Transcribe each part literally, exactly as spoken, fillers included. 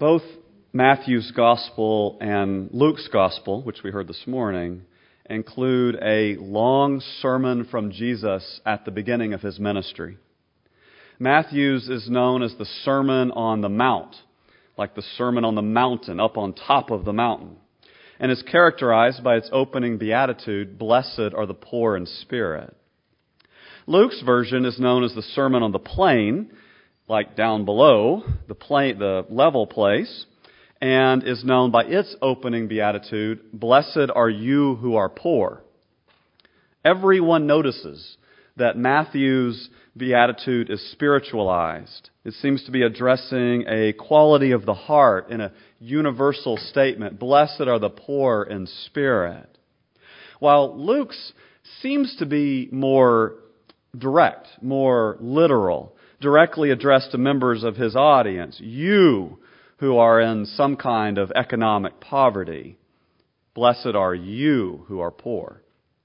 Both Matthew's Gospel and Luke's Gospel, which we heard this morning, include a long sermon from Jesus at the beginning of his ministry. Matthew's is known as the Sermon on the Mount, like the Sermon on the Mountain, up on top of the mountain, and is characterized by its opening beatitude, "Blessed are the poor in spirit." Luke's version is known as the Sermon on the Plain, like down below, the plain, the level place, and is known by its opening beatitude, "Blessed are you who are poor." Everyone notices that Matthew's beatitude is spiritualized. It seems to be addressing a quality of the heart in a universal statement, "Blessed are the poor in spirit." While Luke's seems to be more direct, more literal, directly addressed to members of his audience, "You who are in some kind of economic poverty, blessed are you who are poor."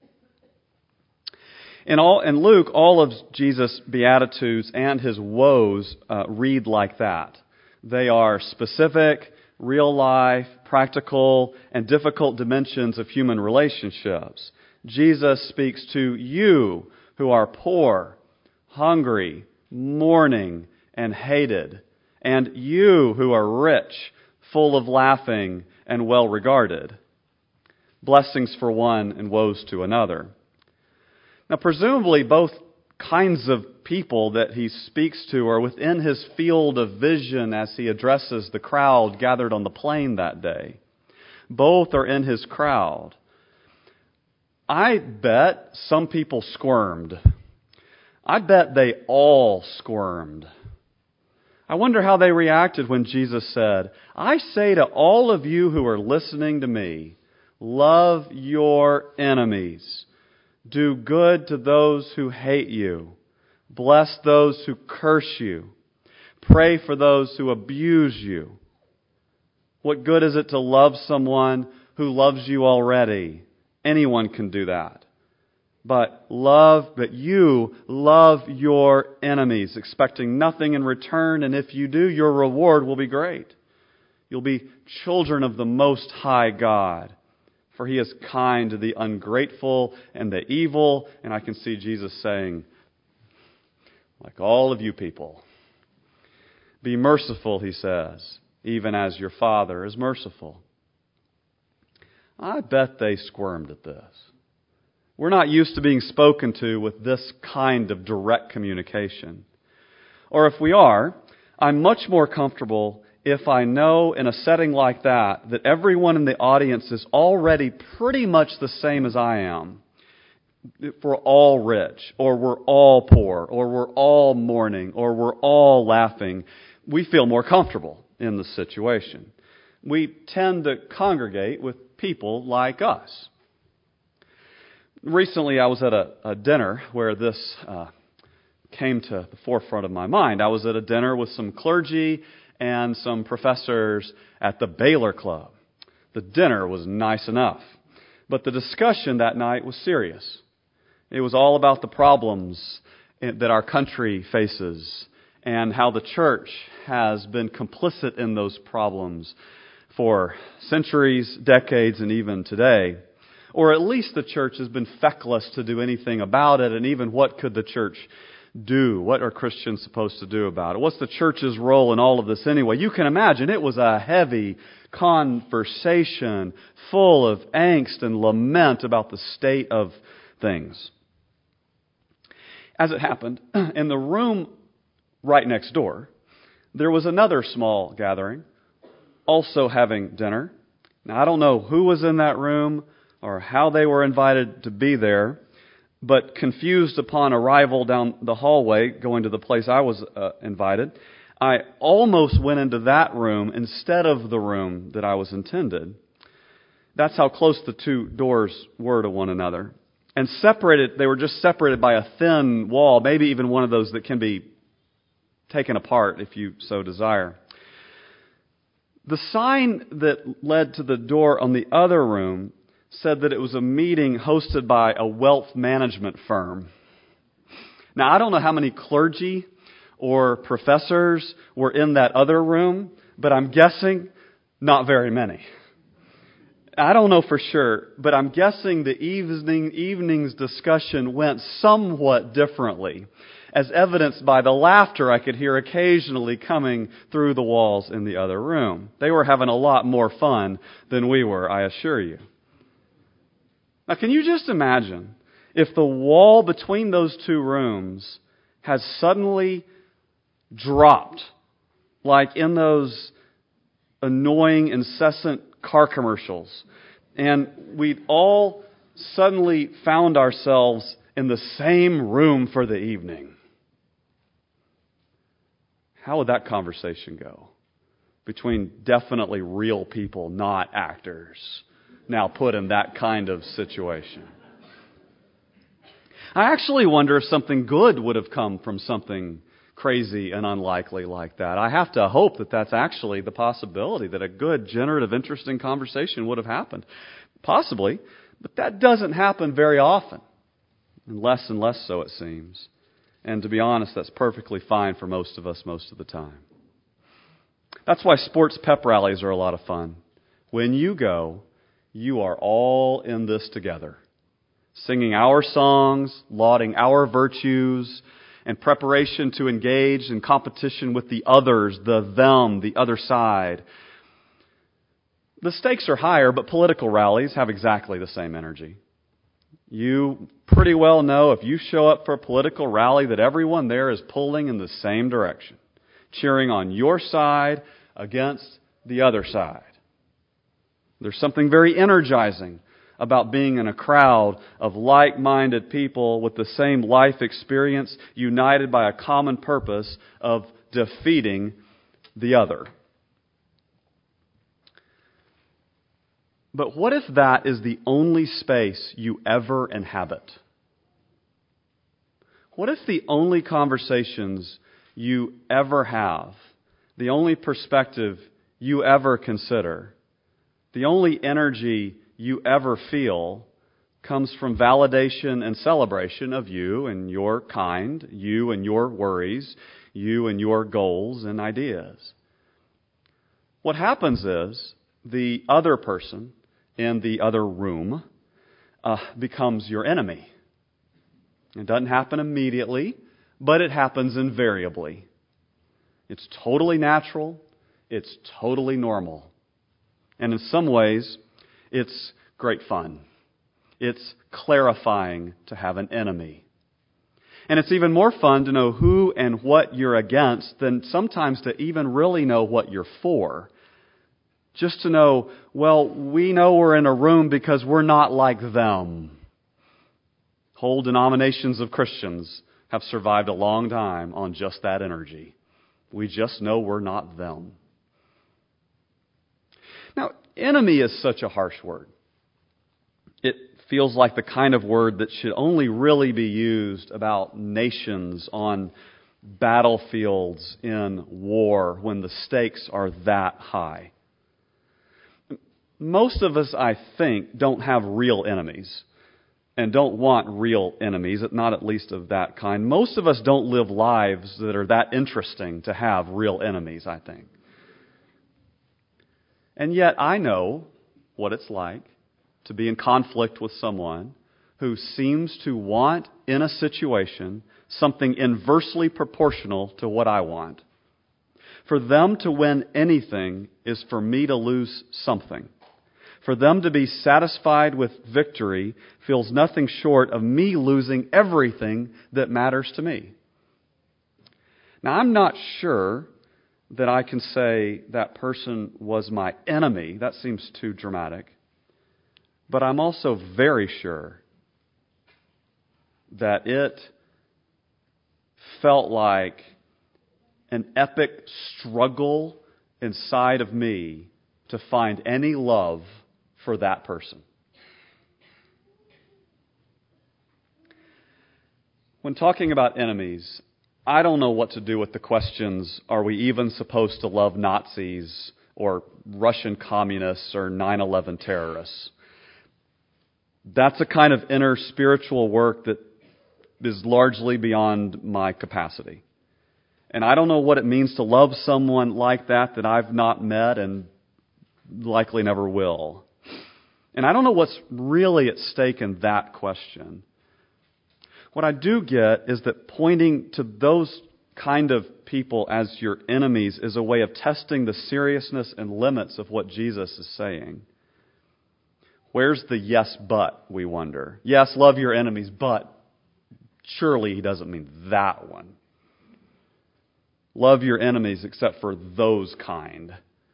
In all, in Luke, all of Jesus' beatitudes and his woes uh, read like that. They are specific, real life, practical, and difficult dimensions of human relationships. Jesus speaks to you who are poor, hungry, mourning, and hated, and you who are rich, full of laughing, and well regarded. Blessings for one and woes to another. Now, presumably, both kinds of people that he speaks to are within his field of vision as he addresses the crowd gathered on the plain that day. Both are in his crowd. I bet some people squirmed. I bet they all squirmed. I wonder how they reacted when Jesus said, "I say to all of you who are listening to me, love your enemies. Do good to those who hate you. Bless those who curse you. Pray for those who abuse you. What good is it to love someone who loves you already? Anyone can do that. But love, but you love your enemies, expecting nothing in return, and if you do, your reward will be great. You'll be children of the Most High God, for He is kind to the ungrateful and the evil." And I can see Jesus saying, like all of you people, "Be merciful," He says, "even as your Father is merciful." I bet they squirmed at this. We're not used to being spoken to with this kind of direct communication. Or if we are, I'm much more comfortable if I know in a setting like that that everyone in the audience is already pretty much the same as I am. If we're all rich, or we're all poor, or we're all mourning, or we're all laughing, we feel more comfortable in the situation. We tend to congregate with people like us. Recently, I was at a, a dinner where this uh, came to the forefront of my mind. I was at a dinner with some clergy and some professors at the Baylor Club. The dinner was nice enough, but the discussion that night was serious. It was all about the problems that our country faces and how the church has been complicit in those problems for centuries, decades, and even today. Or at least the church has been feckless to do anything about it, and even what could the church do? What are Christians supposed to do about it? What's the church's role in all of this anyway? You can imagine it was a heavy conversation full of angst and lament about the state of things. As it happened, in the room right next door, there was another small gathering, also having dinner. Now, I don't know who was in that room or how they were invited to be there, but confused upon arrival down the hallway, going to the place I was uh, invited, I almost went into that room instead of the room that I was intended. That's how close the two doors were to one another. And separated, they were just separated by a thin wall, maybe even one of those that can be taken apart if you so desire. The sign that led to the door on the other room said that it was a meeting hosted by a wealth management firm. Now, I don't know how many clergy or professors were in that other room, but I'm guessing not very many. I don't know for sure, but I'm guessing the evening evening's discussion went somewhat differently, as evidenced by the laughter I could hear occasionally coming through the walls in the other room. They were having a lot more fun than we were, I assure you. Now, can you just imagine if the wall between those two rooms has suddenly dropped, like in those annoying, incessant car commercials, and we'd all suddenly found ourselves in the same room for the evening? How would that conversation go? Between definitely real people, not actors, now put in that kind of situation. I actually wonder if something good would have come from something crazy and unlikely like that. I have to hope that that's actually the possibility, that a good, generative, interesting conversation would have happened. Possibly, but that doesn't happen very often. And less and less so, it seems. And to be honest, that's perfectly fine for most of us most of the time. That's why sports pep rallies are a lot of fun. When you go, you are all in this together, singing our songs, lauding our virtues, in preparation to engage in competition with the others, the them, the other side. The stakes are higher, but political rallies have exactly the same energy. You pretty well know if you show up for a political rally that everyone there is pulling in the same direction, cheering on your side against the other side. There's something very energizing about being in a crowd of like-minded people with the same life experience, united by a common purpose of defeating the other. But what if that is the only space you ever inhabit? What if the only conversations you ever have, the only perspective you ever consider, the only energy you ever feel comes from validation and celebration of you and your kind, you and your worries, you and your goals and ideas? What happens is the other person in the other room uh, becomes your enemy. It doesn't happen immediately, but it happens invariably. It's totally natural. It's totally normal. And in some ways, it's great fun. It's clarifying to have an enemy. And it's even more fun to know who and what you're against than sometimes to even really know what you're for. Just to know, well, we know we're in a room because we're not like them. Whole denominations of Christians have survived a long time on just that energy. We just know we're not them. Now, enemy is such a harsh word. It feels like the kind of word that should only really be used about nations on battlefields in war when the stakes are that high. Most of us, I think, don't have real enemies and don't want real enemies, not at least of that kind. Most of us don't live lives that are that interesting to have real enemies, I think. And yet I know what it's like to be in conflict with someone who seems to want, in a situation, something inversely proportional to what I want. For them to win anything is for me to lose something. For them to be satisfied with victory feels nothing short of me losing everything that matters to me. Now, I'm not sure that I can say that person was my enemy. That seems too dramatic. But I'm also very sure that it felt like an epic struggle inside of me to find any love for that person. When talking about enemies, I don't know what to do with the questions, are we even supposed to love Nazis or Russian communists or nine eleven terrorists? That's a kind of inner spiritual work that is largely beyond my capacity. And I don't know what it means to love someone like that that I've not met and likely never will. And I don't know what's really at stake in that question. What I do get is that pointing to those kind of people as your enemies is a way of testing the seriousness and limits of what Jesus is saying. Where's the yes, but, we wonder? Yes, love your enemies, but surely he doesn't mean that one. Love your enemies except for those kind.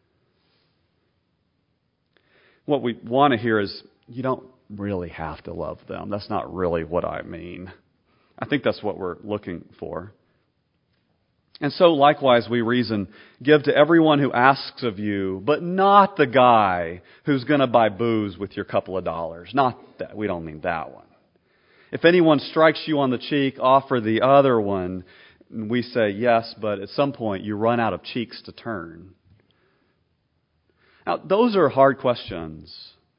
What we want to hear is, you don't really have to love them. That's not really what I mean. I think that's what we're looking for. And so likewise we reason, give to everyone who asks of you, but not the guy who's going to buy booze with your couple of dollars. Not that. We don't mean that one. If anyone strikes you on the cheek, offer the other one. And we say yes, but at some point you run out of cheeks to turn. Now, those are hard questions.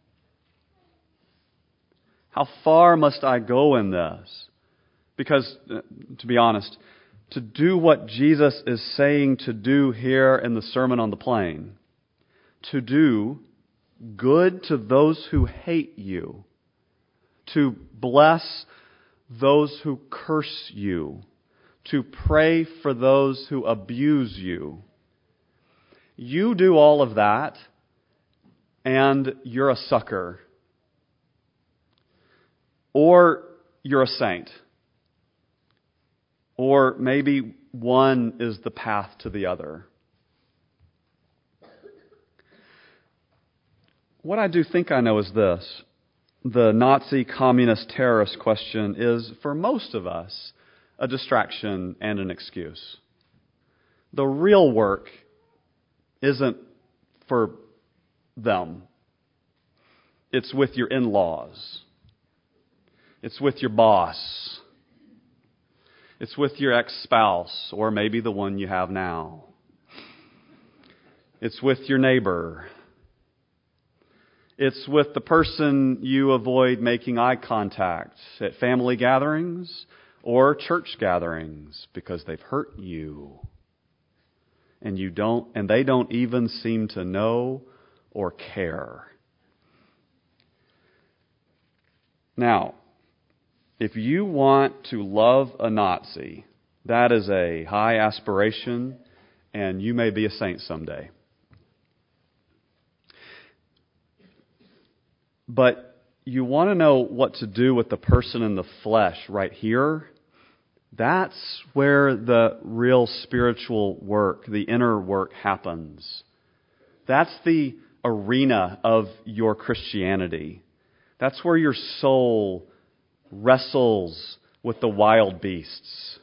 How far must I go in this? Because, to be honest, to do what Jesus is saying to do here in the Sermon on the Plain, to do good to those who hate you, to bless those who curse you, to pray for those who abuse you. You do all of that, and you're a sucker. Or you're a saint. Or maybe one is the path to the other. What I do think I know is this. The Nazi communist terrorist question is, for most of us, a distraction and an excuse. The real work isn't for them. It's with your in-laws. It's with your boss. It's with your ex-spouse, or maybe the one you have now. It's with your neighbor. It's with the person you avoid making eye contact at family gatherings or church gatherings because they've hurt you. And you don't, and they don't even seem to know or care. Now, if you want to love a Nazi, that is a high aspiration, and you may be a saint someday. But you want to know what to do with the person in the flesh right here? That's where the real spiritual work, the inner work happens. That's the arena of your Christianity. That's where your soul wrestles with the wild beasts.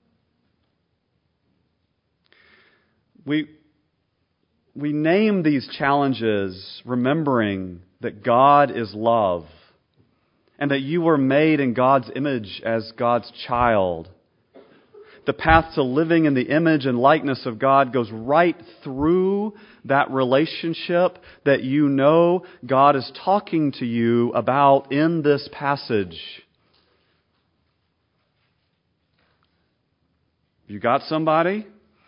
We, we name these challenges remembering that God is love and that you were made in God's image as God's child. The path to living in the image and likeness of God goes right through that relationship that you know God is talking to you about in this passage. You got somebody?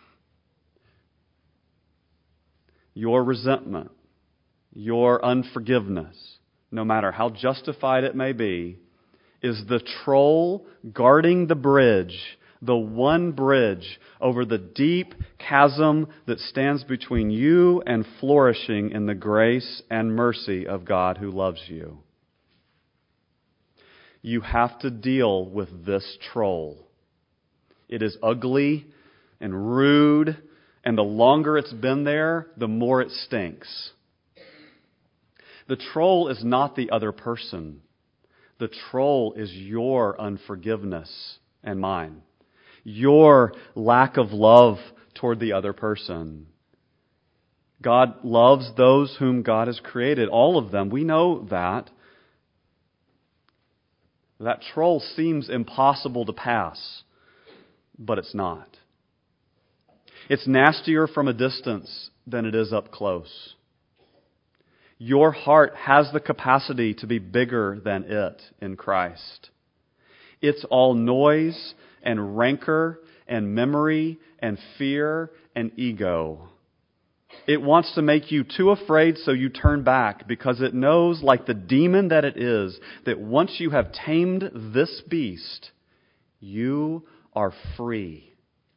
Your resentment, your unforgiveness, no matter how justified it may be, is the troll guarding the bridge, the one bridge over the deep chasm that stands between you and flourishing in the grace and mercy of God who loves you. You have to deal with this troll. It is ugly and rude, and the longer it's been there, the more it stinks. The troll is not the other person. The troll is your unforgiveness and mine. Your lack of love toward the other person. God loves those whom God has created, all of them. We know that. That troll seems impossible to pass, but it's not. It's nastier from a distance than it is up close. Your heart has the capacity to be bigger than it in Christ. It's all noise and rancor and memory and fear and ego. It wants to make you too afraid so you turn back because it knows, like the demon that it is, that once you have tamed this beast, you are free.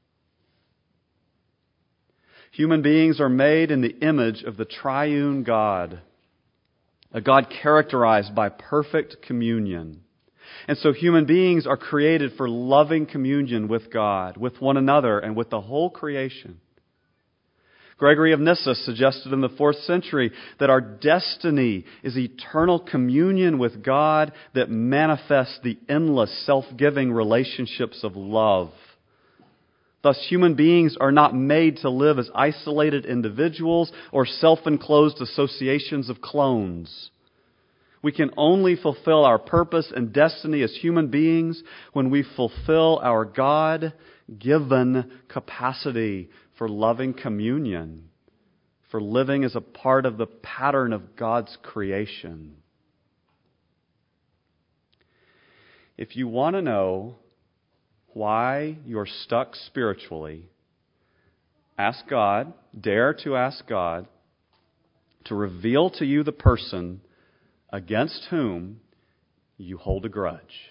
Human beings are made in the image of the triune God, a God characterized by perfect communion. And so human beings are created for loving communion with God, with one another, and with the whole creation. Gregory of Nyssa suggested in the fourth century that our destiny is eternal communion with God that manifests the endless self-giving relationships of love. Thus, human beings are not made to live as isolated individuals or self-enclosed associations of clones. We can only fulfill our purpose and destiny as human beings when we fulfill our God-given capacity for loving communion, for living as a part of the pattern of God's creation. If you want to know why you're stuck spiritually, ask God, dare to ask God, to reveal to you the person against whom you hold a grudge,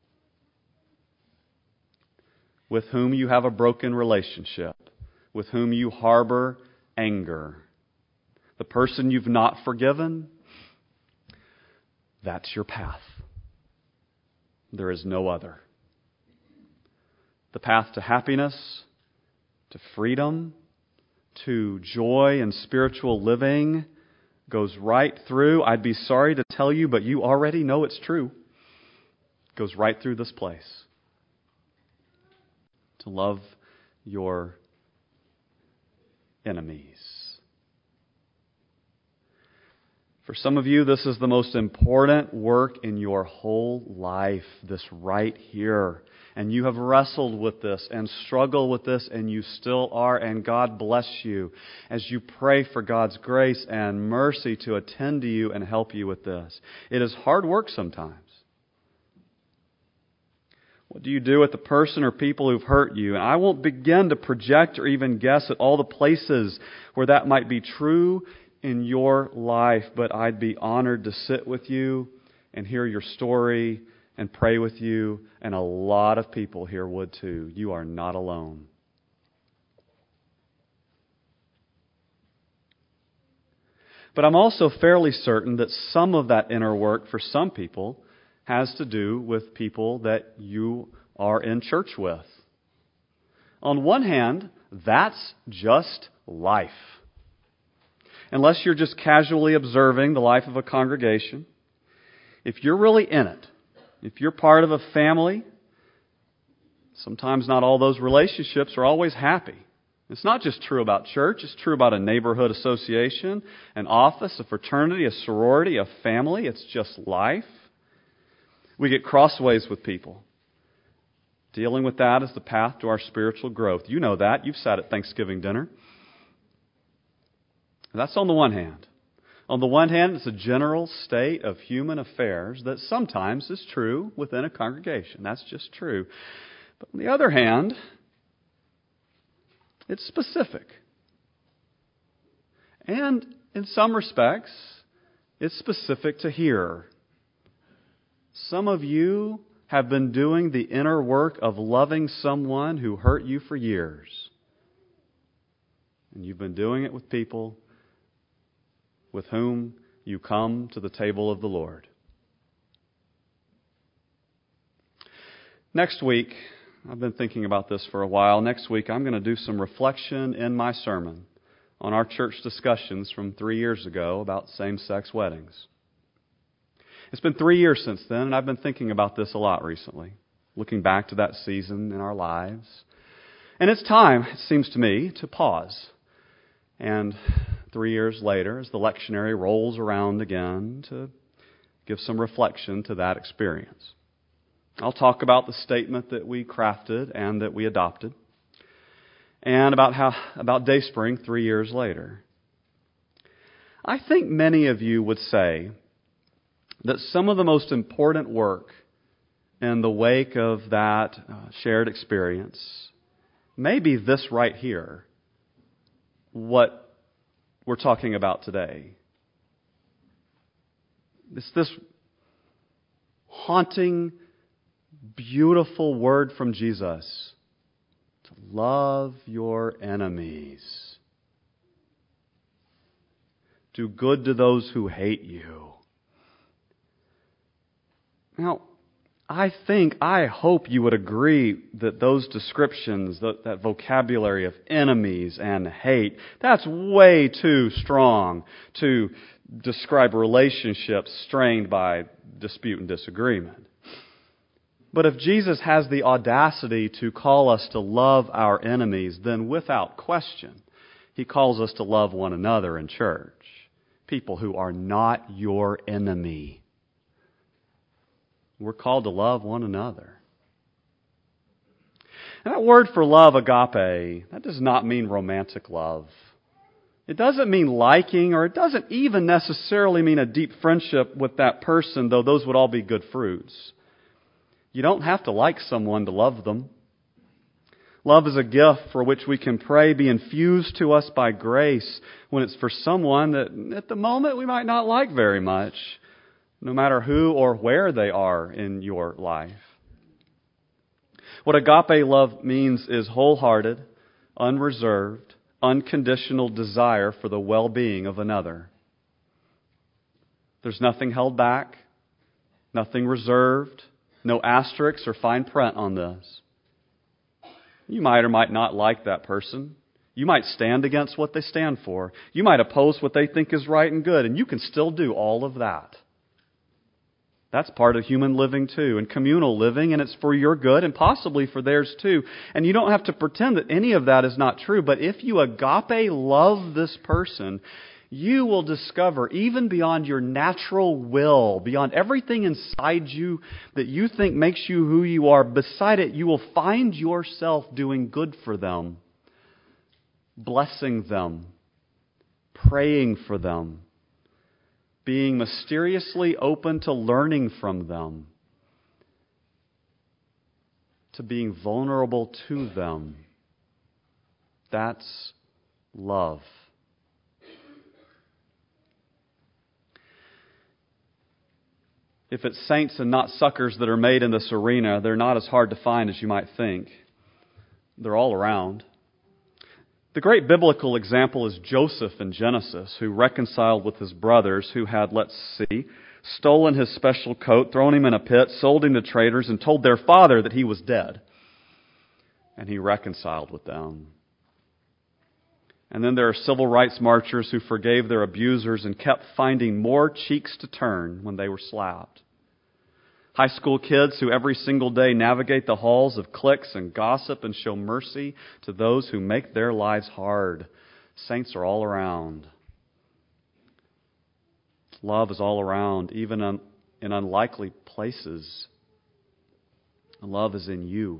with whom you have a broken relationship, with whom you harbor anger. The person you've not forgiven, that's your path. There is no other. The path to happiness, to freedom, to joy and spiritual living goes right through, I'd be sorry to tell you, but you already know it's true, goes right through this place. To love your enemies. For some of you, this is the most important work in your whole life, this right here. And you have wrestled with this and struggled with this, and you still are, and God bless you as you pray for God's grace and mercy to attend to you and help you with this. It is hard work sometimes. What do you do with the person or people who've hurt you? And I won't begin to project or even guess at all the places where that might be true in your life, but I'd be honored to sit with you and hear your story and pray with you, and a lot of people here would too. You are not alone. But I'm also fairly certain that some of that inner work for some people has to do with people that you are in church with. On one hand, that's just life. Unless you're just casually observing the life of a congregation, if you're really in it, if you're part of a family, sometimes not all those relationships are always happy. It's not just true about church. It's true about a neighborhood association, an office, a fraternity, a sorority, a family. It's just life. We get crossways with people. Dealing with that is the path to our spiritual growth. You know that. You've sat at Thanksgiving dinner. That's on the one hand. On the one hand, it's a general state of human affairs that sometimes is true within a congregation. That's just true. But on the other hand, it's specific. And in some respects, it's specific to here. Some of you have been doing the inner work of loving someone who hurt you for years. And you've been doing it with people with whom you come to the table of the Lord. Next week, I've been thinking about this for a while. Next week, I'm going to do some reflection in my sermon on our church discussions from three years ago about same-sex weddings. It's been three years since then, and I've been thinking about this a lot recently, looking back to that season in our lives. And it's time, it seems to me, to pause. And three years later, as the lectionary rolls around again, to give some reflection to that experience. I'll talk about the statement that we crafted and that we adopted, and about how about Dayspring three years later. I think many of you would say that some of the most important work in the wake of that uh, shared experience maybe this right here, what we're talking about today. It's this haunting, beautiful word from Jesus to love your enemies. Do good to those who hate you. Now, I think, I hope you would agree that those descriptions, that, that vocabulary of enemies and hate, that's way too strong to describe relationships strained by dispute and disagreement. But if Jesus has the audacity to call us to love our enemies, then without question, He calls us to love one another in church. People who are not your enemy. We're called to love one another. And that word for love, agape, that does not mean romantic love. It doesn't mean liking, or it doesn't even necessarily mean a deep friendship with that person, though those would all be good fruits. You don't have to like someone to love them. Love is a gift for which we can pray be infused to us by grace when it's for someone that at the moment we might not like very much, no matter who or where they are in your life. What agape love means is wholehearted, unreserved, unconditional desire for the well-being of another. There's nothing held back, nothing reserved, no asterisks or fine print on this. You might or might not like that person. You might stand against what they stand for. You might oppose what they think is right and good, and you can still do all of that. That's part of human living too, and communal living, and it's for your good and possibly for theirs too. And you don't have to pretend that any of that is not true, but if you agape love this person, you will discover, even beyond your natural will, beyond everything inside you that you think makes you who you are, beside it, you will find yourself doing good for them, blessing them, praying for them, being mysteriously open to learning from them, to being vulnerable to them. That's love. If it's saints and not suckers that are made in this arena, they're not as hard to find as you might think. They're all around. The great biblical example is Joseph in Genesis, who reconciled with his brothers who had, let's see, stolen his special coat, thrown him in a pit, sold him to traders, and told their father that he was dead. And he reconciled with them. And then there are civil rights marchers who forgave their abusers and kept finding more cheeks to turn when they were slapped. High school kids who every single day navigate the halls of cliques and gossip and show mercy to those who make their lives hard. Saints are all around. Love is all around, even un- in unlikely places. Love is in you.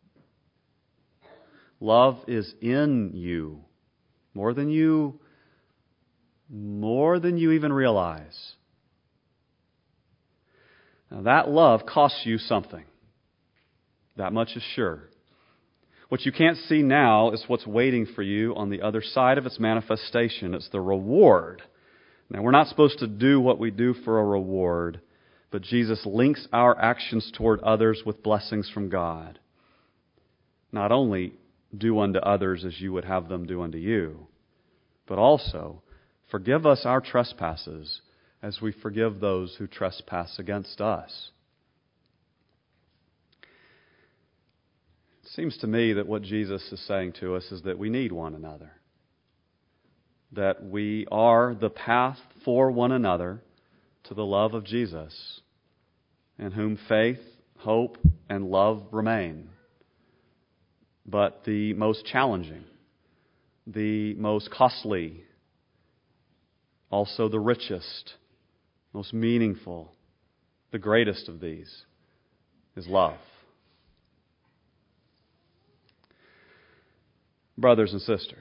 Love is in you. More than you, more than you even realize. Now that love costs you something. That much is sure. What you can't see now is what's waiting for you on the other side of its manifestation. It's the reward. Now we're not supposed to do what we do for a reward, but Jesus links our actions toward others with blessings from God. Not only do unto others as you would have them do unto you, but also forgive us our trespasses as we forgive those who trespass against us. It seems to me that what Jesus is saying to us is that we need one another. That we are the path for one another to the love of Jesus, in whom faith, hope, and love remain. But the most challenging, the most costly, also the richest, most meaningful, the greatest of these is love. Brothers and sisters,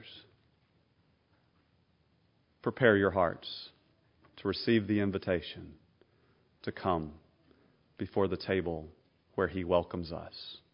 prepare your hearts to receive the invitation to come before the table where He welcomes us.